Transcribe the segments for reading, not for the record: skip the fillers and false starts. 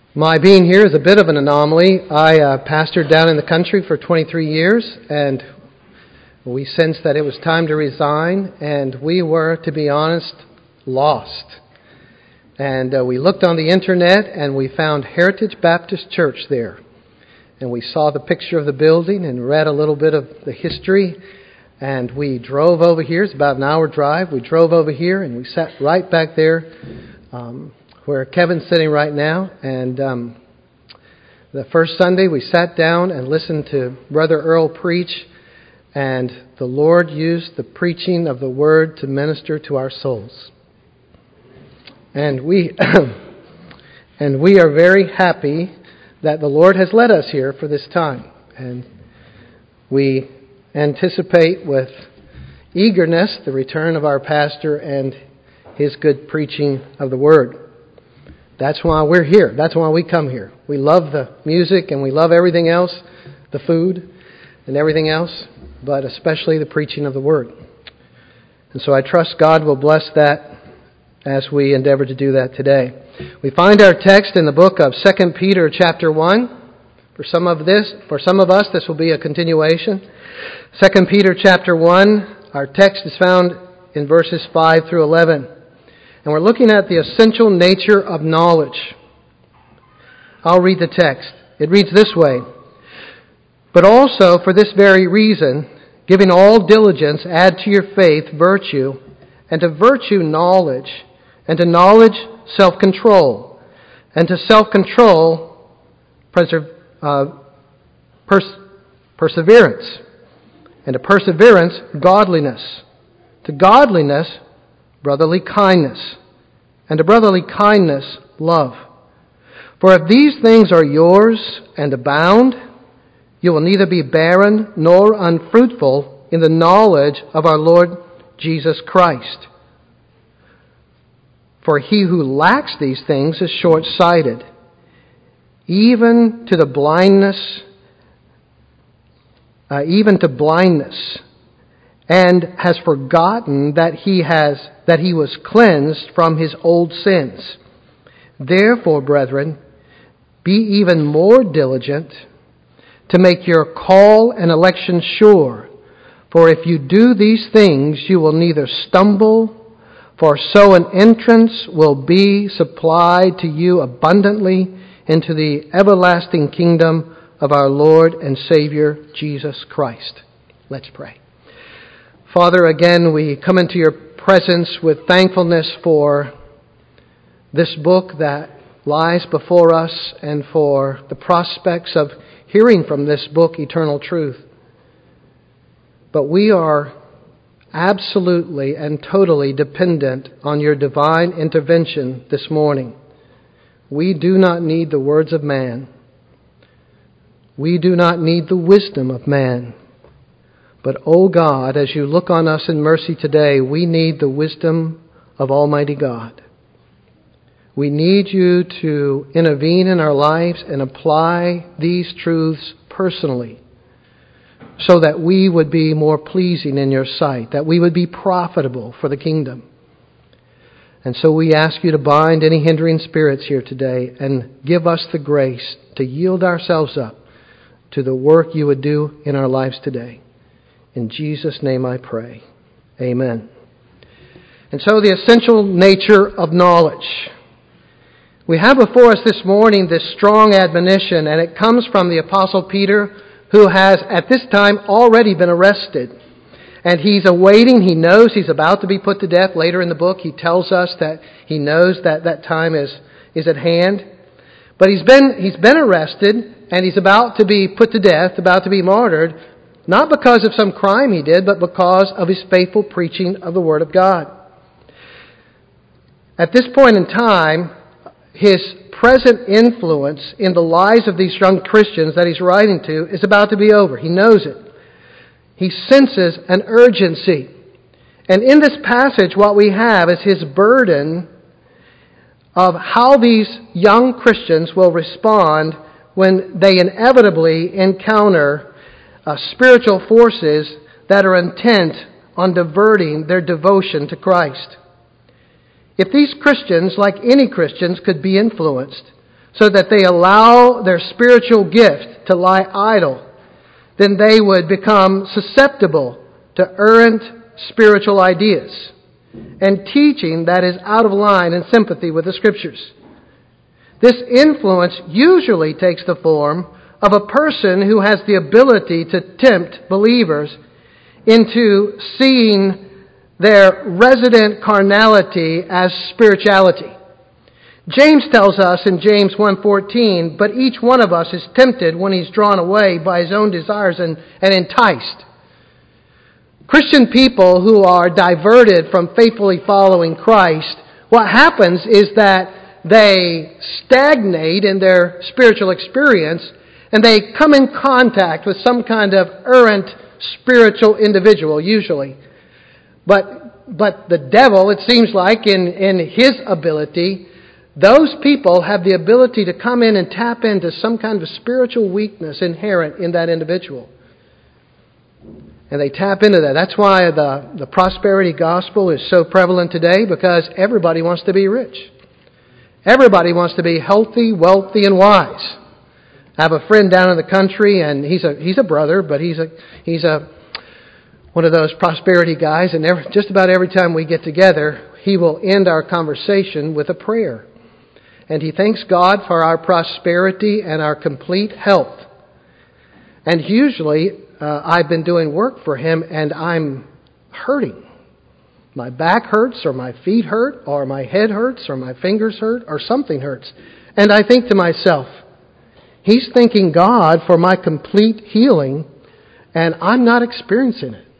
My being here is a bit of an anomaly. I pastored down in the country for 23 years, and we sensed that it was time to resign, and we were, to be honest, lost. And we looked on the internet, and we found Heritage Baptist Church there. And we saw the picture of the building and read a little bit of the history, and we drove over here. It's about an hour drive. We drove over here, and we sat right back there where Kevin's sitting right now. And the first Sunday we sat down and listened to Brother Earl preach, and the Lord used the preaching of the Word to minister to our souls. And we are very happy that the Lord has led us here for this time. And we anticipate with eagerness the return of our pastor and his good preaching of the Word. That's why we're here. That's why we come here. We love the music and we love everything else, the food and everything else, but especially the preaching of the Word. And so I trust God will bless that as we endeavor to do that today. We find our text in the book of 2 Peter chapter 1. For some of us, this will be a continuation. 2 Peter chapter 1, our text is found in verses 5 through 11. And we're looking at the essential nature of knowledge. I'll read the text. It reads this way: "But also for this very reason, giving all diligence, add to your faith virtue, and to virtue knowledge, and to knowledge self-control, and to self-control perseverance, and to perseverance godliness, to godliness brotherly kindness, and to brotherly kindness love. For if these things are yours and abound, you will neither be barren nor unfruitful in the knowledge of our Lord Jesus Christ. For he who lacks these things is short-sighted, even to blindness, and has forgotten that he was cleansed from his old sins. Therefore, brethren, be even more diligent to make your call and election sure. For if you do these things, you will neither stumble, for so an entrance will be supplied to you abundantly into the everlasting kingdom of our Lord and Savior, Jesus Christ." Let's pray. Father, again, we come into your presence with thankfulness for this book that lies before us and for the prospects of hearing from this book eternal truth. But we are absolutely and totally dependent on your divine intervention this morning. We do not need the words of man. We do not need the wisdom of man. But, O God, as you look on us in mercy today, we need the wisdom of Almighty God. We need you to intervene in our lives and apply these truths personally so that we would be more pleasing in your sight, that we would be profitable for the kingdom. And so we ask you to bind any hindering spirits here today and give us the grace to yield ourselves up to the work you would do in our lives today. In Jesus' name I pray. Amen. And so the essential nature of knowledge. We have before us this morning this strong admonition, and it comes from the Apostle Peter, who has at this time already been arrested. And he's awaiting, he knows he's about to be put to death. Later in the book he tells us that he knows that that time is at hand. But he's been arrested, and he's about to be put to death, about to be martyred, not because of some crime he did, but because of his faithful preaching of the Word of God. At this point in time, his present influence in the lives of these young Christians that he's writing to is about to be over. He knows it. He senses an urgency. And in this passage, what we have is his burden of how these young Christians will respond when they inevitably encounter spiritual forces that are intent on diverting their devotion to Christ. If these Christians, like any Christians, could be influenced, so that they allow their spiritual gift to lie idle, then they would become susceptible to errant spiritual ideas and teaching that is out of line and sympathy with the Scriptures. This influence usually takes the form of a person who has the ability to tempt believers into seeing their resident carnality as spirituality. James tells us in James 1:14, "But each one of us is tempted when he's drawn away by his own desires and enticed." Christian people who are diverted from faithfully following Christ, what happens is that they stagnate in their spiritual experience and they come in contact with some kind of errant spiritual individual, usually. But the devil, it seems like, in his ability, those people have the ability to come in and tap into some kind of spiritual weakness inherent in that individual. And they tap into that. That's why the prosperity gospel is so prevalent today, because everybody wants to be rich. Everybody wants to be healthy, wealthy, and wise. I have a friend down in the country, and he's a brother, but he's one of those prosperity guys, and just about every time we get together, he will end our conversation with a prayer. And he thanks God for our prosperity and our complete health. And usually, I've been doing work for him, and I'm hurting. My back hurts, or my feet hurt, or my head hurts, or my fingers hurt, or something hurts. And I think to myself, he's thanking God for my complete healing, and I'm not experiencing it.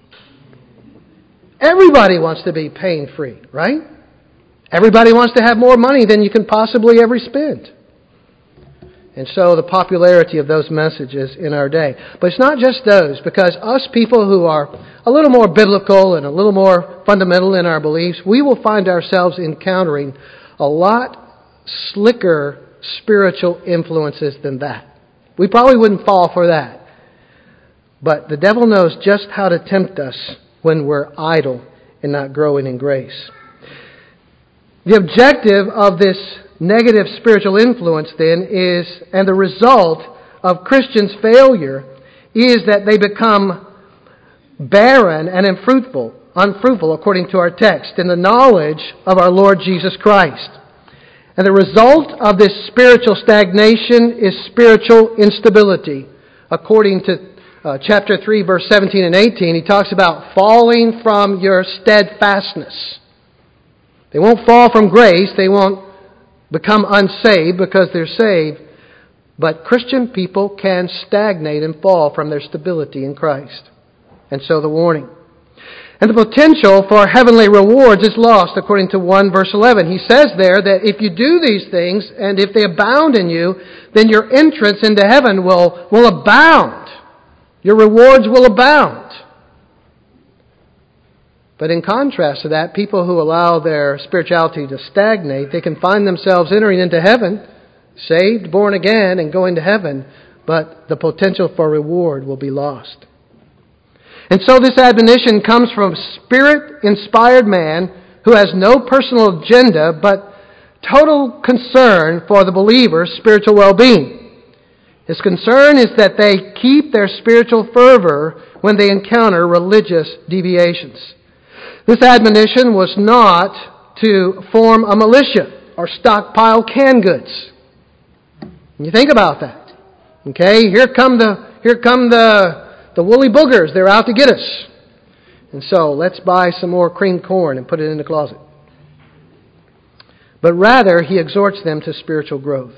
Everybody wants to be pain-free, right? Everybody wants to have more money than you can possibly ever spend. And so the popularity of those messages in our day. But it's not just those, because us people who are a little more biblical and a little more fundamental in our beliefs, we will find ourselves encountering a lot slicker spiritual influences than that. We probably wouldn't fall for that. But the devil knows just how to tempt us when we're idle and not growing in grace. The objective of this negative spiritual influence then is, and the result of Christians' failure, is that they become barren and unfruitful according to our text, in the knowledge of our Lord Jesus Christ. And the result of this spiritual stagnation is spiritual instability. According to chapter 3, verse 17 and 18, he talks about falling from your steadfastness. They won't fall from grace. They won't become unsaved because they're saved. But Christian people can stagnate and fall from their stability in Christ. And so the warning. And the potential for heavenly rewards is lost, according to 1 verse 11. He says there that if you do these things, and if they abound in you, then your entrance into heaven will abound. Your rewards will abound. But in contrast to that, people who allow their spirituality to stagnate, they can find themselves entering into heaven, saved, born again, and going to heaven, but the potential for reward will be lost. And so this admonition comes from a Spirit-inspired man who has no personal agenda, but total concern for the believer's spiritual well-being. His concern is that they keep their spiritual fervor when they encounter religious deviations. This admonition was not to form a militia or stockpile canned goods. And you think about that. Okay, here come the woolly boogers. They're out to get us. And so let's buy some more creamed corn and put it in the closet. But rather, he exhorts them to spiritual growth.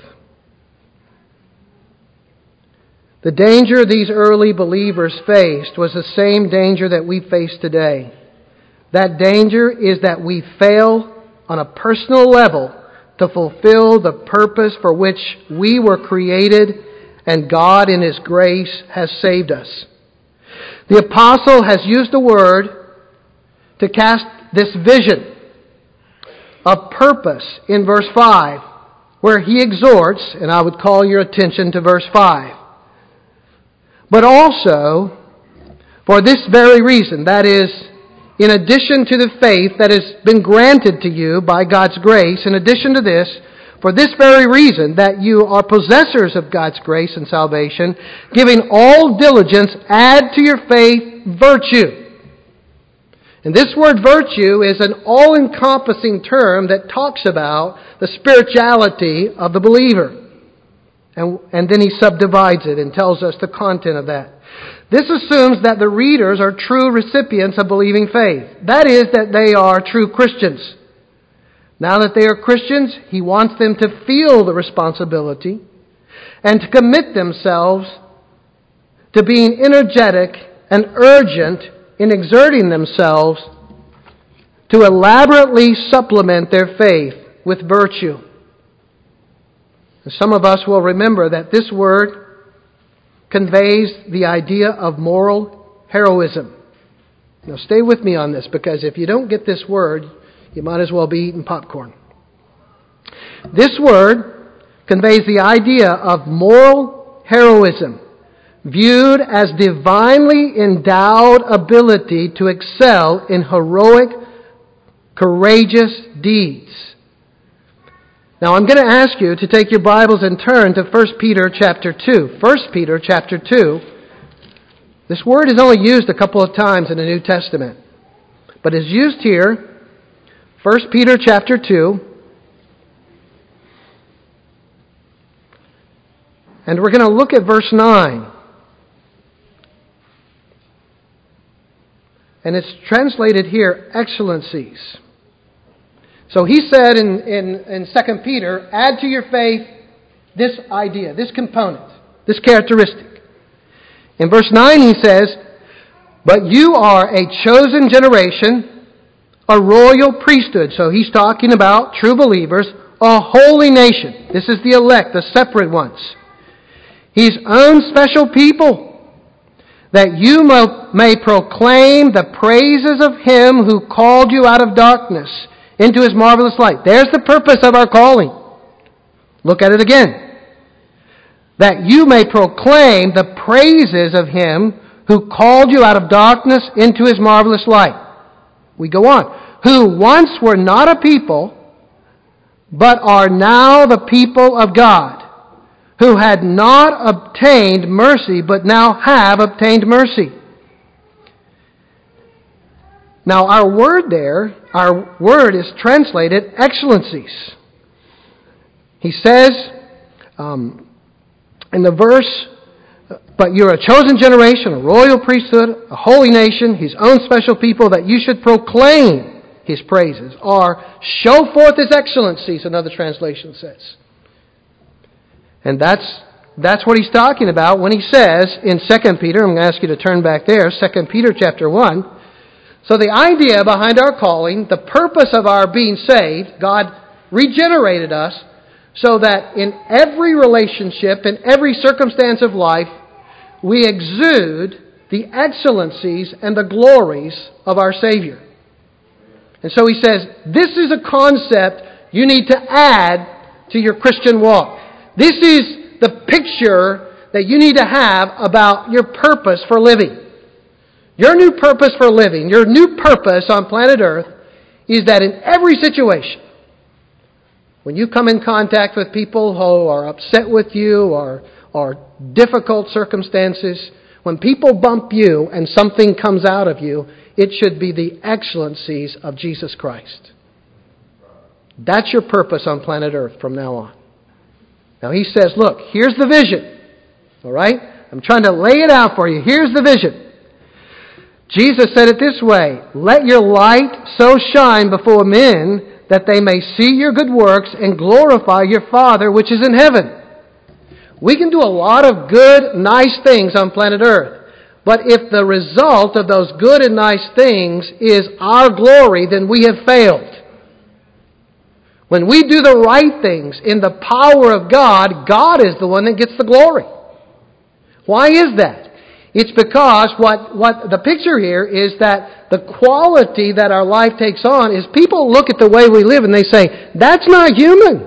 The danger these early believers faced was the same danger that we face today. That danger is that we fail on a personal level to fulfill the purpose for which we were created and God in His grace has saved us. The apostle has used the word to cast this vision of purpose in verse 5, where he exhorts, and I would call your attention to verse 5. But also, for this very reason, that is, in addition to the faith that has been granted to you by God's grace, in addition to this, for this very reason, that you are possessors of God's grace and salvation, giving all diligence, add to your faith virtue. And this word virtue is an all-encompassing term that talks about the spirituality of the believer. And then he subdivides it and tells us the content of that. This assumes that the readers are true recipients of believing faith. That is, that they are true Christians. Now that they are Christians, he wants them to feel the responsibility and to commit themselves to being energetic and urgent in exerting themselves to elaborately supplement their faith with virtue. Some of us will remember that this word conveys the idea of moral heroism. Now stay with me on this, because if you don't get this word, you might as well be eating popcorn. This word conveys the idea of moral heroism, viewed as divinely endowed ability to excel in heroic, courageous deeds. Now I'm going to ask you to take your Bibles and turn to 1 Peter chapter 2. 1 Peter chapter 2. This word is only used a couple of times in the New Testament, but is used here. 1 Peter chapter 2. And we're going to look at verse 9. And it's translated here, excellencies. So he said in 2 Peter, add to your faith this idea, this component, this characteristic. In verse 9 he says, but you are a chosen generation, a royal priesthood. So he's talking about true believers, a holy nation. This is the elect, the separate ones. His own special people, that you may proclaim the praises of Him who called you out of darkness into His marvelous light. There's the purpose of our calling. Look at it again. That you may proclaim the praises of Him who called you out of darkness into His marvelous light. We go on. Who once were not a people, but are now the people of God, who had not obtained mercy, but now have obtained mercy. Now our word is translated excellencies. He says in the verse, but you're a chosen generation, a royal priesthood, a holy nation, His own special people, that you should proclaim His praises, or show forth His excellencies, another translation says. And that's what he's talking about when he says in 2 Peter, I'm going to ask you to turn back there, 2 Peter chapter 1. So the idea behind our calling, the purpose of our being saved, God regenerated us so that in every relationship, in every circumstance of life, we exude the excellencies and the glories of our Savior. And so he says, this is a concept you need to add to your Christian walk. This is the picture that you need to have about your purpose for living. Your new purpose for living, your new purpose on planet Earth, is that in every situation, when you come in contact with people who are upset with you or difficult circumstances, when people bump you and something comes out of you, it should be the excellencies of Jesus Christ. That's your purpose on planet Earth from now on. Now he says, look, here's the vision. All right? I'm trying to lay it out for you. Here's the vision. Jesus said it this way, let your light so shine before men that they may see your good works and glorify your Father which is in heaven. We can do a lot of good, nice things on planet Earth. But if the result of those good and nice things is our glory, then we have failed. When we do the right things in the power of God, God is the one that gets the glory. Why is that? It's because what the picture here is that the quality that our life takes on is people look at the way we live and they say, that's not human.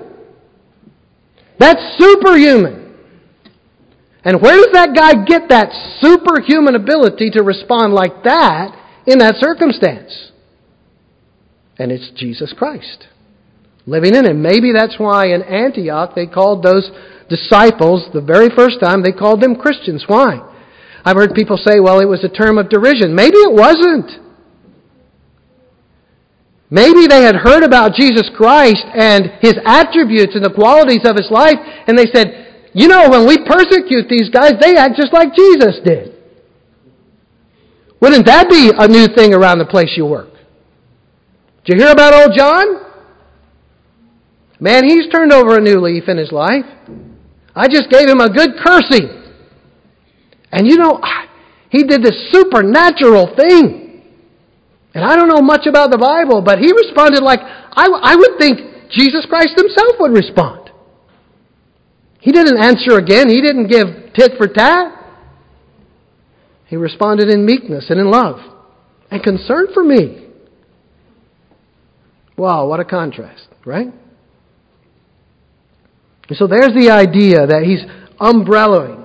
That's superhuman. And where does that guy get that superhuman ability to respond like that in that circumstance? And it's Jesus Christ. living in Him. Maybe that's why in Antioch they called those disciples, the very first time, they called them Christians. Why? I've heard people say, well, it was a term of derision. Maybe it wasn't. Maybe they had heard about Jesus Christ and His attributes and the qualities of His life, and they said, you know, when we persecute these guys, they act just like Jesus did. Wouldn't that be a new thing around the place you work? Did you hear about old John? Man, he's turned over a new leaf in his life. I just gave him a good cursing. And you know, he did this supernatural thing. And I don't know much about the Bible, but he responded like I would think Jesus Christ Himself would respond. He didn't answer again. He didn't give tit for tat. He responded in meekness and in love and concern for me. Wow, what a contrast, right? And so there's the idea that He's umbrellaing.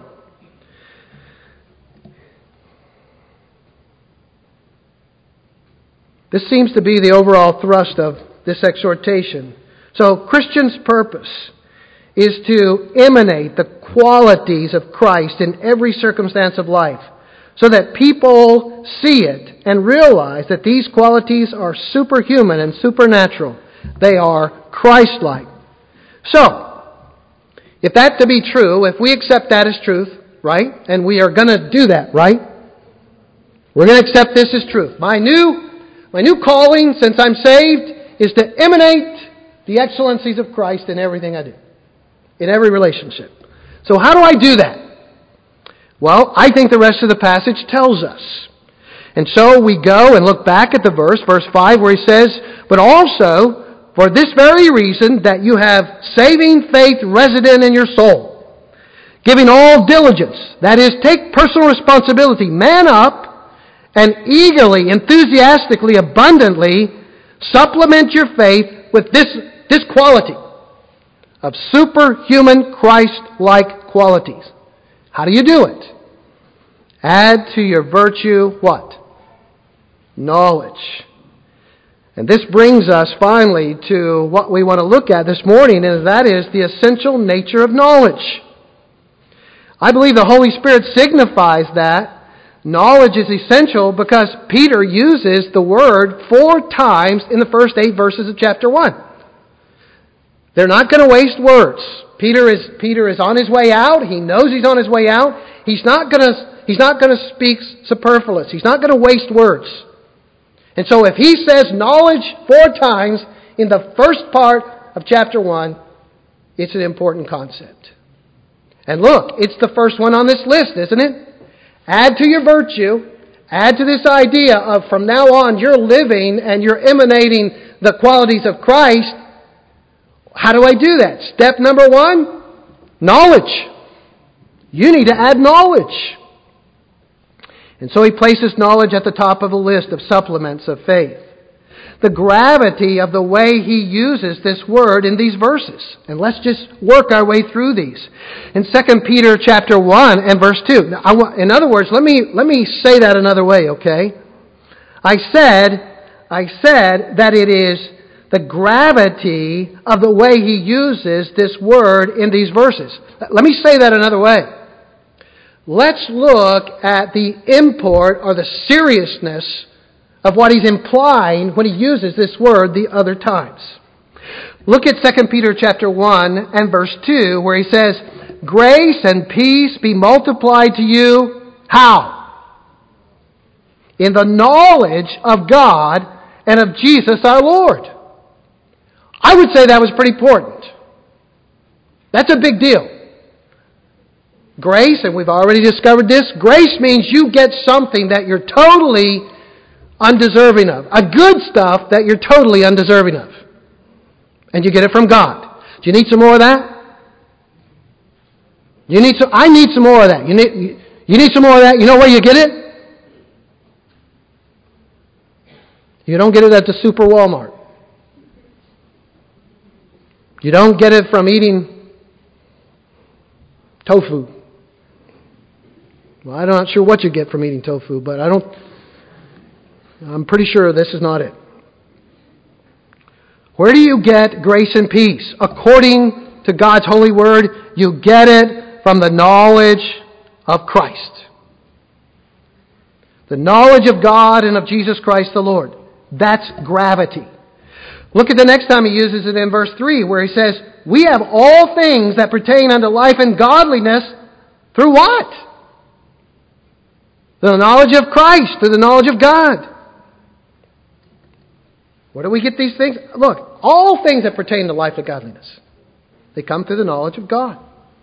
This seems to be the overall thrust of this exhortation. So Christians' purpose is to emanate the qualities of Christ in every circumstance of life, so that people see it and realize that these qualities are superhuman and supernatural. They are Christ-like. So, if that to be true, if we accept that as truth, right, and we are going to do that, right, we're going to accept this as truth. My new calling, since I'm saved, is to emanate the excellencies of Christ in everything I do, in every relationship. So how do I do that? Well, I think the rest of the passage tells us. And so we go and look back at the verse 5, where he says, but also for this very reason, that you have saving faith resident in your soul, giving all diligence, that is, take personal responsibility, man up, and eagerly, enthusiastically, abundantly supplement your faith with this quality of superhuman Christ-like qualities. How do you do it? Add to your virtue what? Knowledge. And this brings us finally to what we want to look at this morning, and that is the essential nature of knowledge. I believe the Holy Spirit signifies that knowledge is essential because Peter uses the word 4 times in the first 8 verses of chapter 1. They're not going to waste words. Peter is on his way out. He knows he's on his way out. He's not going to speak superfluous. He's not going to waste words. And so if he says knowledge 4 times in the first part of chapter 1, it's an important concept. And look, it's the first one on this list, isn't it? Add to your virtue, add to this idea of from now on you're living and you're emanating the qualities of Christ. How do I do that? Step number 1, knowledge. You need to add knowledge. And so he places knowledge at the top of the list of supplements of faith. The gravity of the way he uses this word in these verses. And let's just work our way through these. In 2 Peter chapter 1 and verse 2. Now, in other words, let me say that another way, okay? I said that it is the gravity of the way he uses this word in these verses. Let me say that another way. Let's look at the import or the seriousness of what he's implying when he uses this word the other times. Look at 2 Peter chapter 1 and verse 2 where he says, grace and peace be multiplied to you. How? In the knowledge of God and of Jesus our Lord. I would say that was pretty important. That's a big deal. Grace, and we've already discovered this, grace means you get something that you're totally undeserving of. A good stuff that you're totally undeserving of. And you get it from God. Do you need some more of that? I need some more of that. You need some more of that? You know where you get it? You don't get it at the Super Walmart. You don't get it from eating tofu. Well, I'm not sure what you get from eating tofu, but I'm pretty sure this is not it. Where do you get grace and peace? According to God's holy word, you get it from the knowledge of Christ. The knowledge of God and of Jesus Christ the Lord. That's gravity. Look at the next time he uses it in verse 3, where he says, we have all things that pertain unto life and godliness through what? The knowledge of Christ, through the knowledge of God. Where do we get these things? Look, all things that pertain to life and godliness, they come through the knowledge of God.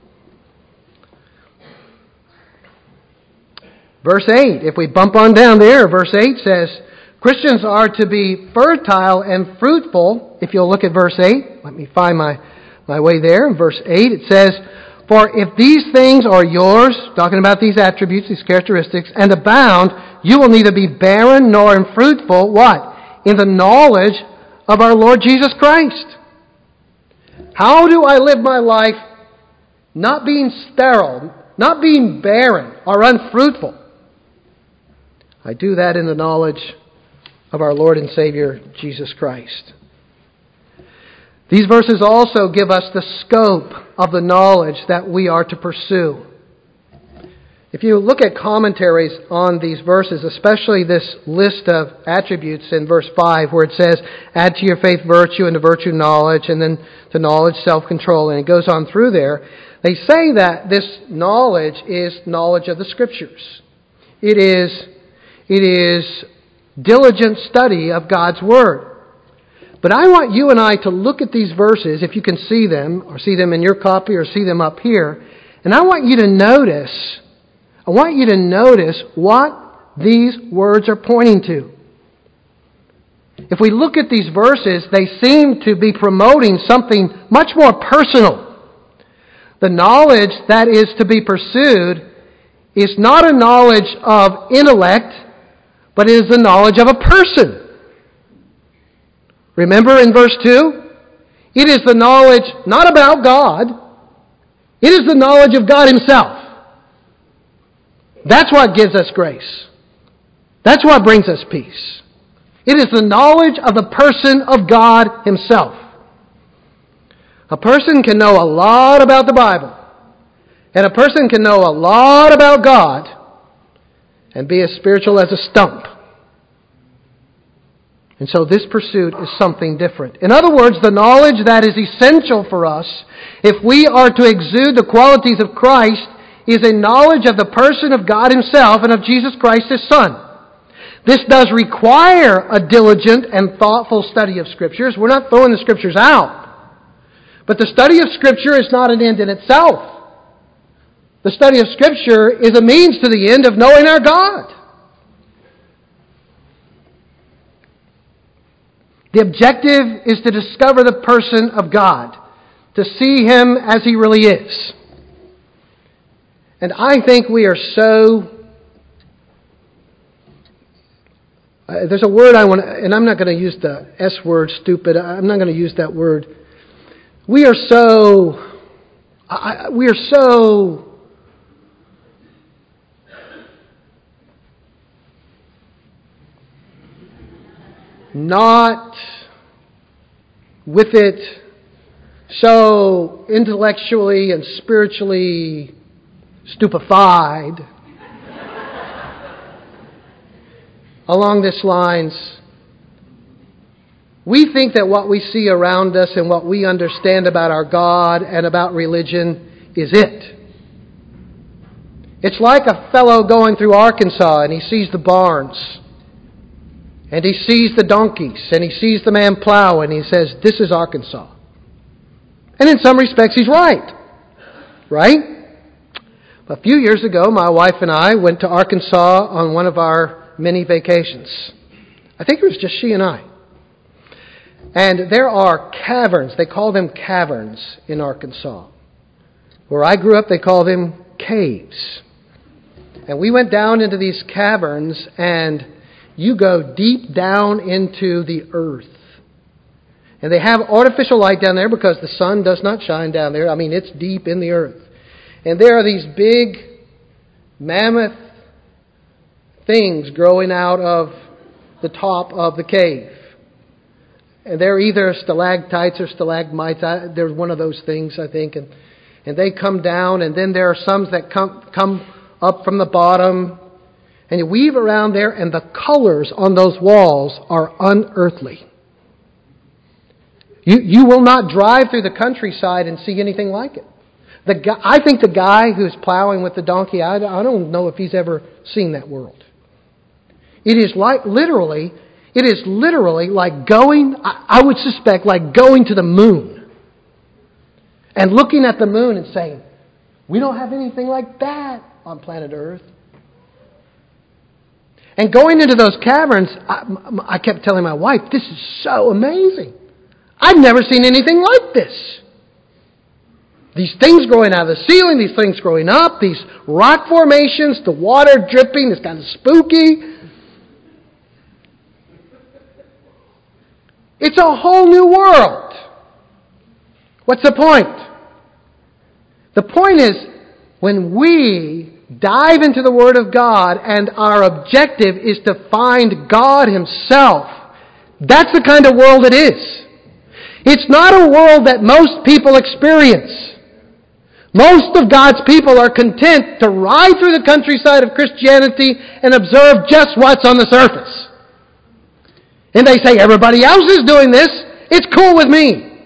Verse 8, if we bump on down there, verse 8 says, Christians are to be fertile and fruitful. If you'll look at verse 8, let me find my way there. In verse 8 it says, for if these things are yours, talking about these attributes, these characteristics, and abound, you will neither be barren nor unfruitful, what? In the knowledge of our Lord Jesus Christ. How do I live my life not being sterile, not being barren or unfruitful? I do that in the knowledge of our Lord and Savior, Jesus Christ. These verses also give us the scope of the knowledge that we are to pursue. If you look at commentaries on these verses, especially this list of attributes in verse 5, where it says, add to your faith virtue, and to virtue knowledge, and then to knowledge self-control, and it goes on through there, they say that this knowledge is knowledge of the Scriptures. It is diligent study of God's Word. But I want you and I to look at these verses, if you can see them, or see them in your copy, or see them up here, and I want you to notice what these words are pointing to. If we look at these verses, they seem to be promoting something much more personal. The knowledge that is to be pursued is not a knowledge of intellect, but it is the knowledge of a person. Remember in verse 2? It is the knowledge not about God. It is the knowledge of God Himself. That's what gives us grace. That's what brings us peace. It is the knowledge of the person of God Himself. A person can know a lot about the Bible, and a person can know a lot about God and be as spiritual as a stump. And so this pursuit is something different. In other words, the knowledge that is essential for us, if we are to exude the qualities of Christ, is a knowledge of the person of God Himself and of Jesus Christ His Son. This does require a diligent and thoughtful study of Scriptures. We're not throwing the Scriptures out. But the study of Scripture is not an end in itself. The study of Scripture is a means to the end of knowing our God. The objective is to discover the person of God, to see Him as He really is. And I think we are so... there's a word I want to... and I'm not going to use the S word, stupid. I'm not going to use that word. We are so... not with it, so intellectually and spiritually stupefied along these lines. We think that what we see around us and what we understand about our God and about religion is it. It's like a fellow going through Arkansas and he sees the barns. And he sees the donkeys, and he sees the man plow, and he says, this is Arkansas. And in some respects, he's right. Right? A few years ago, my wife and I went to Arkansas on one of our many vacations. I think it was just she and I. And there are caverns, they call them caverns in Arkansas. Where I grew up, they call them caves. And we went down into these caverns, and you go deep down into the earth. And they have artificial light down there because the sun does not shine down there. I mean, it's deep in the earth. And there are these big, mammoth things growing out of the top of the cave. they're either stalactites or stalagmites. They're one of those things, I think. And they come down, and then there are some that come up from the bottom. And you weave around there, and the colors on those walls are unearthly. You will not drive through the countryside and see anything like it. I think the guy who's plowing with the donkey, I don't know if he's ever seen that world. It is literally like going, I would suspect, like going to the moon. And looking at the moon and saying, we don't have anything like that on planet Earth. And going into those caverns, I kept telling my wife, this is so amazing. I've never seen anything like this. These things growing out of the ceiling, these things growing up, these rock formations, the water dripping, it's kind of spooky. It's a whole new world. What's the point? The point is, when we dive into the Word of God and our objective is to find God Himself, that's the kind of world it is. It's not a world that most people experience. Most of God's people are content to ride through the countryside of Christianity and observe just what's on the surface. And they say, everybody else is doing this. It's cool with me.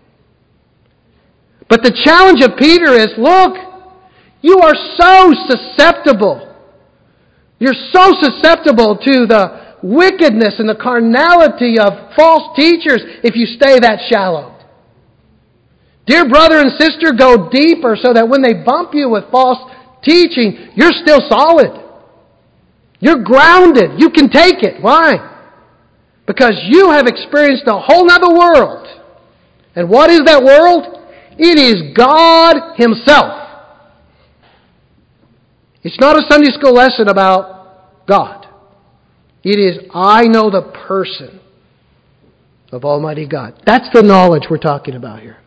But the challenge of Peter is, look, you are so susceptible. You're so susceptible to the wickedness and the carnality of false teachers if you stay that shallow. Dear brother and sister, go deeper so that when they bump you with false teaching, you're still solid. You're grounded. You can take it. Why? Because you have experienced a whole other world. And what is that world? It is God Himself. It's not a Sunday school lesson about God. It is, I know the person of Almighty God. That's the knowledge we're talking about here.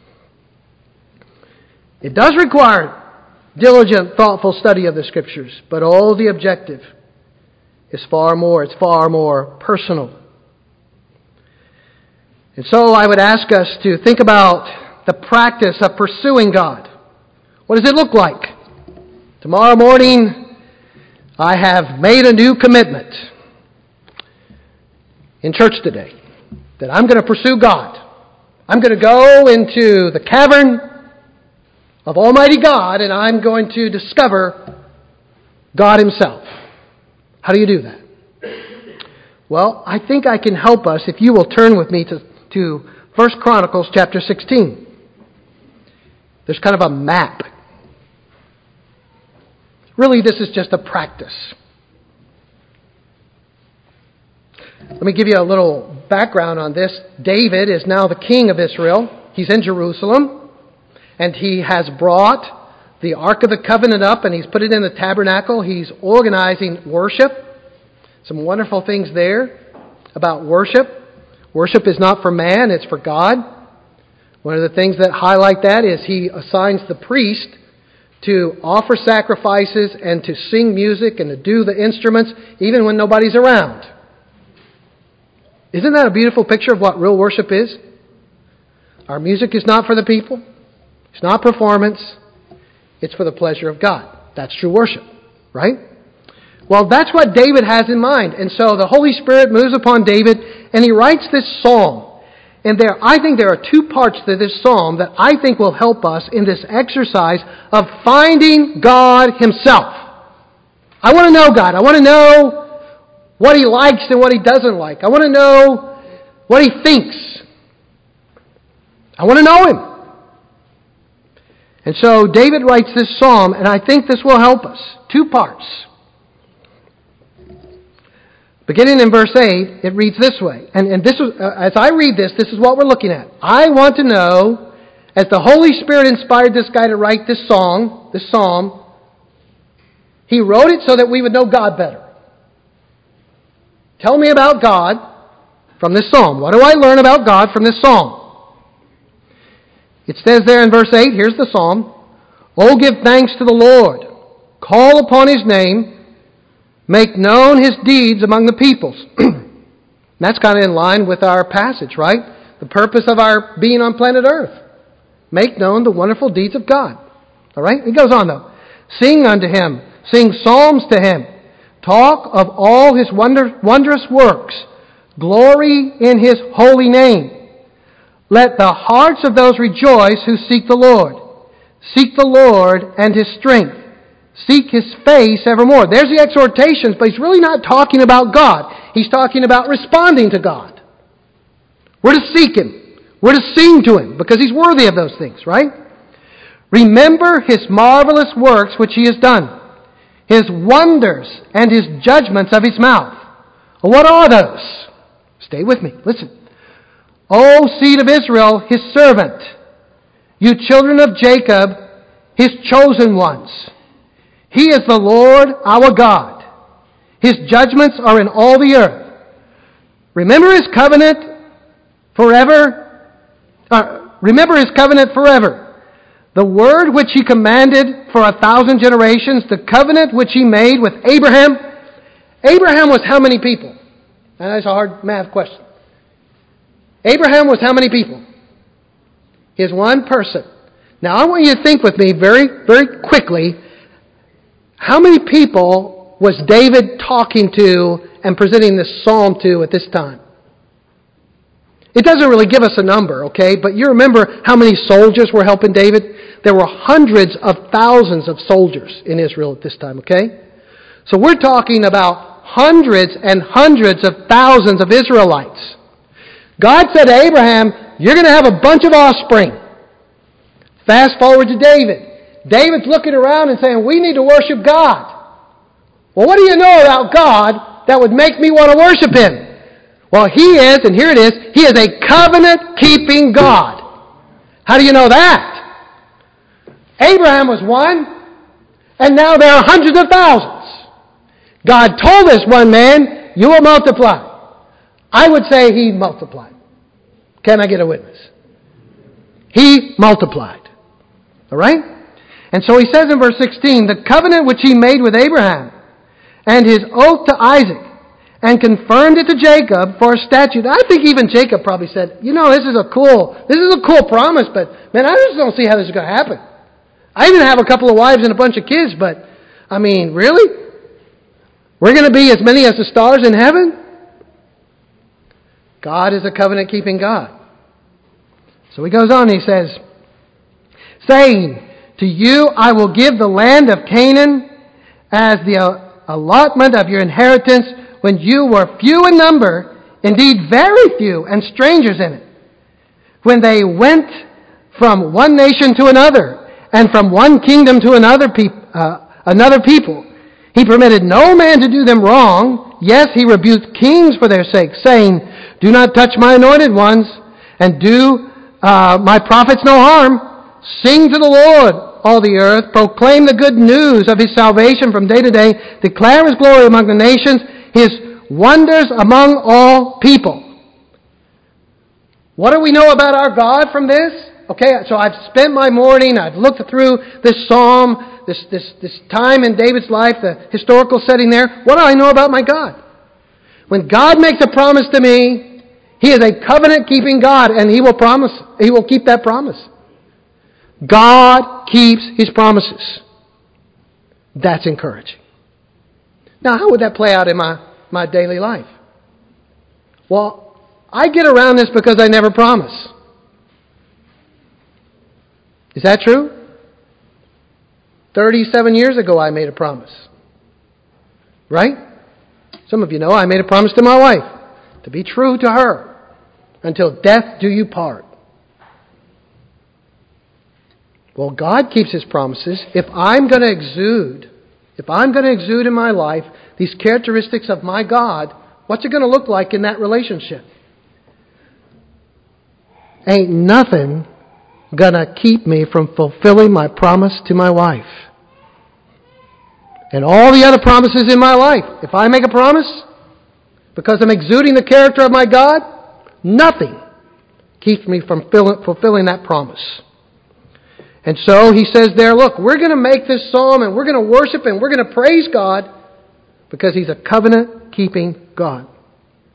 It does require diligent, thoughtful study of the Scriptures, but all the objective is far more personal. And so I would ask us to think about the practice of pursuing God. What does it look like? Tomorrow morning, I have made a new commitment in church today that I'm going to pursue God. I'm going to go into the cavern of Almighty God, and I'm going to discover God Himself. How do you do that? Well, I think I can help us if you will turn with me to 1 Chronicles chapter 16. There's kind of a map. Really, this is just a practice. Let me give you a little background on this. David is now the king of Israel. He's in Jerusalem. And he has brought the Ark of the Covenant up and he's put it in the tabernacle. He's organizing worship. Some wonderful things there about worship. Worship is not for man, it's for God. One of the things that highlight that is he assigns the priest to offer sacrifices and to sing music and to do the instruments even when nobody's around. Isn't that a beautiful picture of what real worship is? Our music is not for the people. It's not performance. It's for the pleasure of God. That's true worship, right? Well, that's what David has in mind. And so the Holy Spirit moves upon David and he writes this psalm. And I think there are two parts to this psalm that I think will help us in this exercise of finding God Himself. I want to know God. I want to know what He likes and what He doesn't like. I want to know what He thinks. I want to know Him. And so David writes this psalm, and I think this will help us. Two parts. Beginning in verse 8, it reads this way. And this is, as I read this is what we're looking at. I want to know, as the Holy Spirit inspired this guy to write this psalm, he wrote it so that we would know God better. Tell me about God from this psalm. What do I learn about God from this psalm? It says there in verse 8, here's the psalm. Oh, give thanks to the Lord. Call upon His name. Make known His deeds among the peoples. And that's kind of in line with our passage, right? The purpose of our being on planet Earth. Make known the wonderful deeds of God. All right? He goes on though. Sing unto Him. Sing psalms to Him. Talk of all His wondrous works. Glory in His holy name. Let the hearts of those rejoice who seek the Lord. Seek the Lord and His strength. Seek His face evermore. There's the exhortations, but he's really not talking about God. He's talking about responding to God. We're to seek Him. We're to sing to Him because He's worthy of those things, right? Remember His marvelous works which He has done, His wonders and His judgments of His mouth. What are those? Stay with me. Listen. O seed of Israel, His servant. You children of Jacob, His chosen ones. He is the Lord our God. His judgments are in all the earth. Remember His covenant forever. Remember His covenant forever. The word which He commanded for 1,000 generations, the covenant which He made with Abraham. Abraham was how many people? And that's a hard math question. Abraham was how many people? He is one person. Now I want you to think with me very, very quickly. How many people was David talking to and presenting this psalm to at this time? It doesn't really give us a number, okay? But you remember how many soldiers were helping David? There were hundreds of thousands of soldiers in Israel at this time, okay? So we're talking about hundreds and hundreds of thousands of Israelites. God said to Abraham, you're going to have a bunch of offspring. Fast forward to David. David's looking around and saying, we need to worship God. Well, what do you know about God that would make me want to worship Him? Well, He is, and here it is, He is a covenant-keeping God. How do you know that? Abraham was one, and now there are hundreds of thousands. God told this one man, you will multiply. I would say He multiplied. Can I get a witness? He multiplied. All right? And so He says in verse 16, the covenant which He made with Abraham and His oath to Isaac and confirmed it to Jacob for a statute. I think even Jacob probably said, this is a cool promise, but man, I just don't see how this is going to happen. I even have a couple of wives and a bunch of kids, but I mean, really? We're going to be as many as the stars in heaven? God is a covenant-keeping God. So He goes on, He says, saying, to you I will give the land of Canaan as the allotment of your inheritance when you were few in number, indeed very few, and strangers in it. When they went from one nation to another, and from one kingdom to another people, He permitted no man to do them wrong. Yes, He rebuked kings for their sake, saying, do not touch my anointed ones, and do my prophets no harm. Sing to the Lord, all the earth. Proclaim the good news of His salvation from day to day. Declare His glory among the nations, His wonders among all people. What do we know about our God from this? Okay, so I've spent my morning, I've looked through this psalm, this time in David's life, the historical setting there. What do I know about my God? When God makes a promise to me, He is a covenant-keeping God, and He will keep that promise. God keeps His promises. That's encouraging. Now, how would that play out in my daily life? Well, I get around this because I never promise. Is that true? 37 years ago, I made a promise. Right? Some of you know I made a promise to my wife to be true to her until death do you part. Well, God keeps His promises. If I'm going to exude in my life these characteristics of my God, what's it going to look like in that relationship? Ain't nothing going to keep me from fulfilling my promise to my wife. And all the other promises in my life. If I make a promise, because I'm exuding the character of my God, nothing keeps me from fulfilling that promise. And so He says there, look, we're going to make this psalm and we're going to worship and we're going to praise God because He's a covenant-keeping God.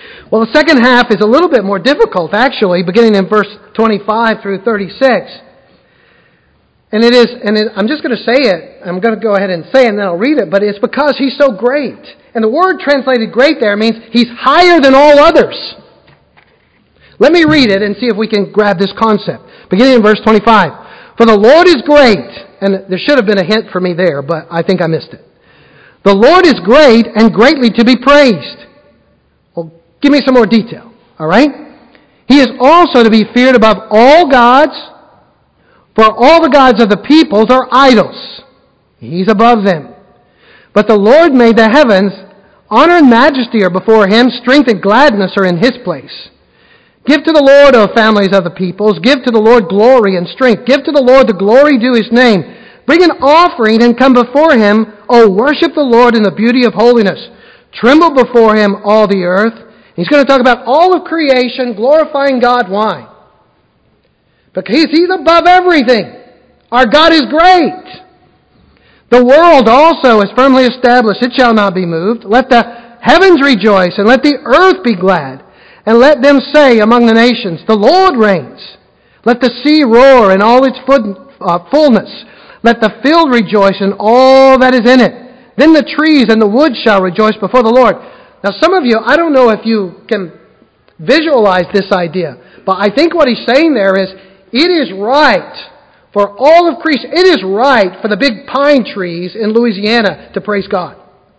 Well, the second half is a little bit more difficult, actually, beginning in verse 25 through 36. And I'm just going to say it. I'm going to go ahead and say it, and then I'll read it. But it's because He's so great. And the word translated great there means He's higher than all others. Let me read it and see if we can grab this concept. Beginning in verse 25. For the Lord is great. And there should have been a hint for me there, but I think I missed it. The Lord is great and greatly to be praised. Well, give me some more detail. All right? He is also to be feared above all gods. For all the gods of the peoples are idols. He's above them. But the Lord made the heavens. Honor and majesty are before Him. Strength and gladness are in His place. Give to the Lord, O families of the peoples. Give to the Lord glory and strength. Give to the Lord the glory due His name. Bring an offering and come before Him. O worship the Lord in the beauty of holiness. Tremble before Him, all the earth. He's going to talk about all of creation, glorifying God. Why? Because He's above everything. Our God is great. The world also is firmly established. It shall not be moved. Let the heavens rejoice, and let the earth be glad. And let them say among the nations, the Lord reigns. Let the sea roar in all its fullness. Let the field rejoice in all that is in it. Then the trees and the wood shall rejoice before the Lord. Now some of you, I don't know if you can visualize this idea, but I think what he's saying there is, it is right for all of creation, it is right for the big pine trees in Louisiana to praise God.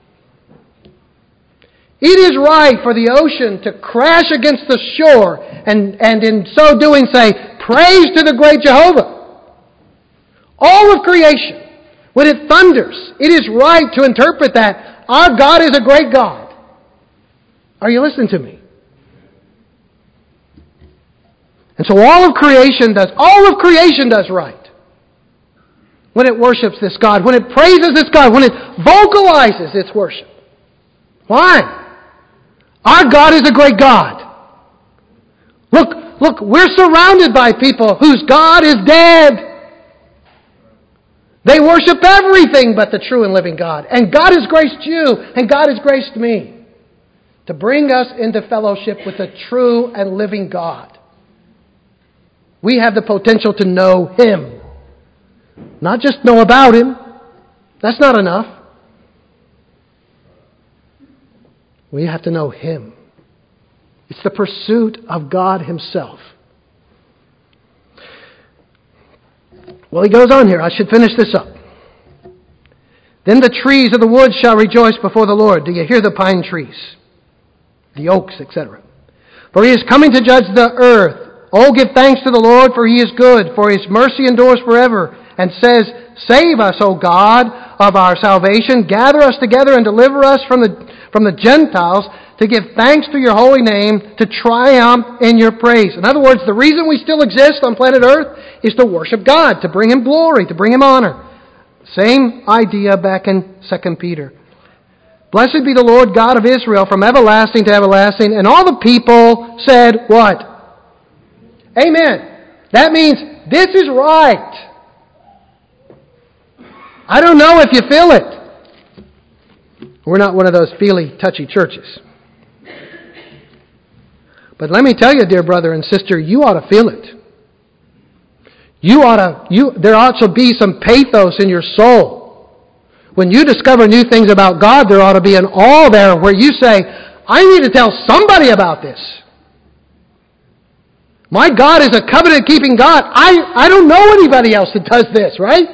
It is right for the ocean to crash against the shore and in so doing say, praise to the great Jehovah. All of creation, when it thunders, it is right to interpret that our God is a great God. Are you listening to me? And so all of creation does right when it worships this God, when it praises this God, when it vocalizes its worship. Why? Our God is a great God. Look, we're surrounded by people whose God is dead. They worship everything but the true and living God. And God has graced you, and God has graced me to bring us into fellowship with the true and living God. We have the potential to know Him. Not just know about Him. That's not enough. We have to know Him. It's the pursuit of God Himself. Well, he goes on here. I should finish this up. Then the trees of the wood shall rejoice before the Lord. Do you hear the pine trees? The oaks, etc. For He is coming to judge the earth. Oh, give thanks to the Lord, for He is good, for His mercy endures forever. And says, save us, O God, of our salvation. Gather us together and deliver us from the Gentiles, to give thanks to your holy name, to triumph in your praise. In other words, the reason we still exist on planet Earth is to worship God, to bring Him glory, to bring Him honor. Same idea back in 2 Peter. Blessed be the Lord God of Israel from everlasting to everlasting. And all the people said what? Amen. That means this is right. I don't know if you feel it. We're not one of those feely, touchy churches. But let me tell you, dear brother and sister, you ought to feel it. There ought to be some pathos in your soul. When you discover new things about God, there ought to be an awe there where you say, I need to tell somebody about this. My God is a covenant-keeping God. I don't know anybody else that does this, right?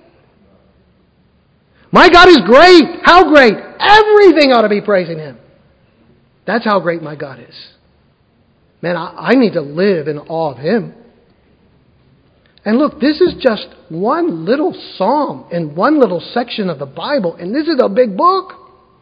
My God is great. How great? Everything ought to be praising Him. That's how great my God is. Man, I need to live in awe of Him. And look, this is just one little psalm in one little section of the Bible, and this is a big book.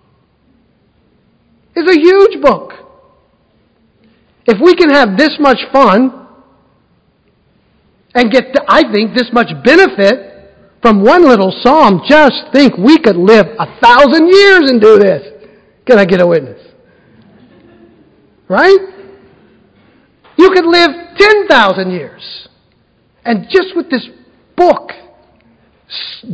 It's a huge book. If we can have this much fun and get, I think, this much benefit from one little psalm, just think we could live 1,000 years and do this. Can I get a witness? Right? You could live 10,000 years. And just with this book,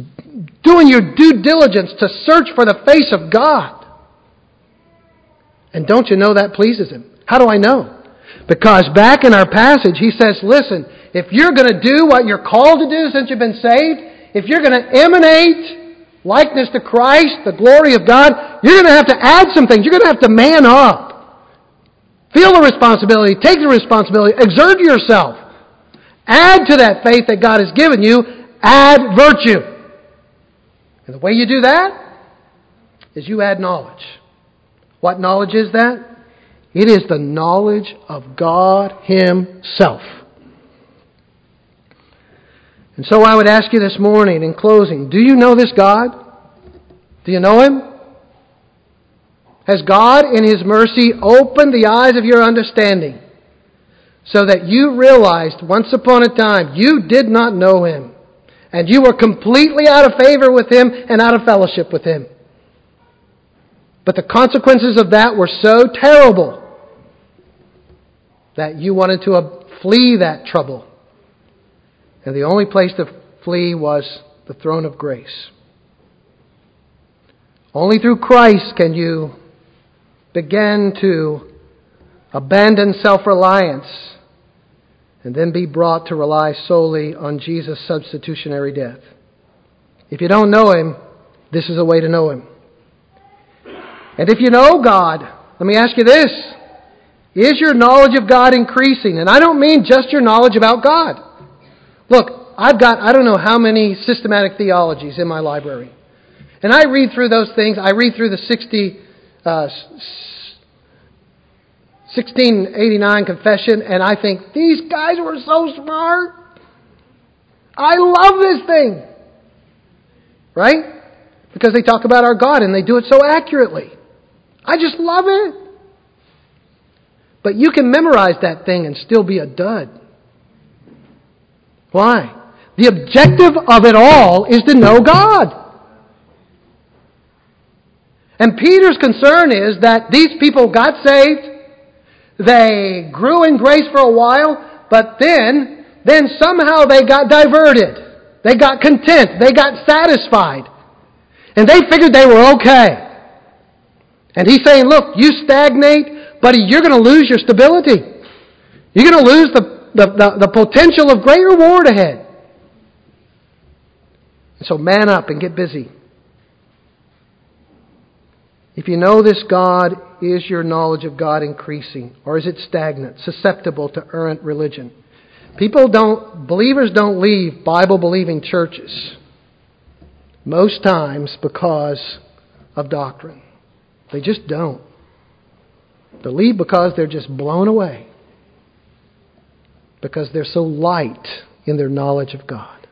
doing your due diligence to search for the face of God. And don't you know that pleases Him? How do I know? Because back in our passage, He says, listen, if you're going to do what you're called to do since you've been saved, if you're going to emanate likeness to Christ, the glory of God, you're going to have to add some things. You're going to have to man up. Feel the responsibility. Take the responsibility. Exert yourself. Add to that faith that God has given you. Add virtue. And the way you do that is you add knowledge. What knowledge is that? It is the knowledge of God Himself. And so I would ask you this morning in closing, do you know this God? Do you know Him? Has God in His mercy opened the eyes of your understanding so that you realized once upon a time you did not know Him and you were completely out of favor with Him and out of fellowship with Him? But the consequences of that were so terrible that you wanted to flee that trouble. And the only place to flee was the throne of grace. Only through Christ can you begin to abandon self-reliance and then be brought to rely solely on Jesus' substitutionary death. If you don't know Him, this is a way to know Him. And if you know God, let me ask you this. Is your knowledge of God increasing? And I don't mean just your knowledge about God. Look, I've got I don't know how many systematic theologies in my library. And I read through those things. I read through the 1689 Confession, and I think, these guys were so smart. I love this thing. Right? Because they talk about our God, and they do it so accurately. I just love it. But you can memorize that thing and still be a dud. Why? The objective of it all is to know God. And Peter's concern is that these people got saved, they grew in grace for a while, but then somehow they got diverted. They got content. They got satisfied. And they figured they were okay. And he's saying, look, you stagnate, buddy, you're going to lose your stability. You're going to lose the potential of great reward ahead. So man up and get busy. If you know this God, is your knowledge of God increasing? Or is it stagnant, susceptible to errant religion? Believers don't leave Bible-believing churches most times because of doctrine. They just don't. They leave because they're just blown away. Because they're so light in their knowledge of God.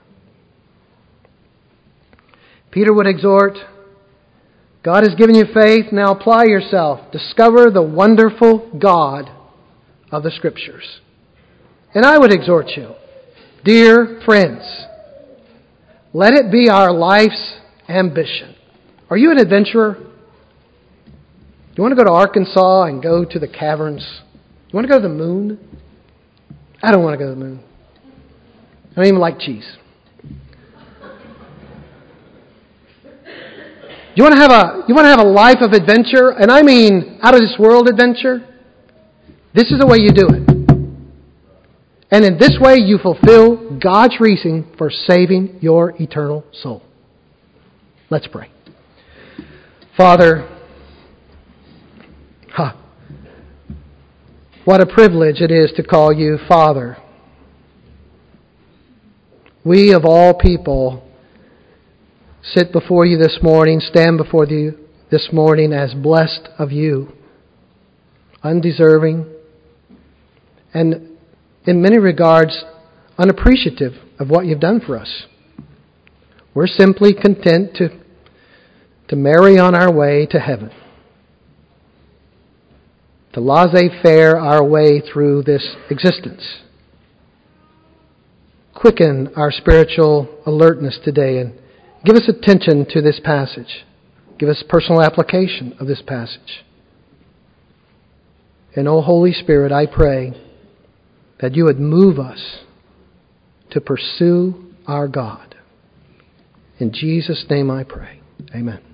Peter would exhort, God has given you faith, now apply yourself. Discover the wonderful God of the Scriptures. And I would exhort you, dear friends, let it be our life's ambition. Are you an adventurer? Do you want to go to Arkansas and go to the caverns? You want to go to the moon? I don't want to go to the moon. I don't even like cheese. You want to have a life of adventure, and I mean out of this world adventure? This is the way you do it. And in this way you fulfill God's reason for saving your eternal soul. Let's pray. Father, what a privilege it is to call you Father. We of all people sit before you this morning, stand before you this morning as blessed of you, undeserving, and in many regards unappreciative of what you've done for us. We're simply content to marry on our way to heaven, to laissez-faire our way through this existence. Quicken our spiritual alertness today and give us attention to this passage. Give us personal application of this passage. And, O Holy Spirit, I pray that you would move us to pursue our God. In Jesus' name I pray. Amen.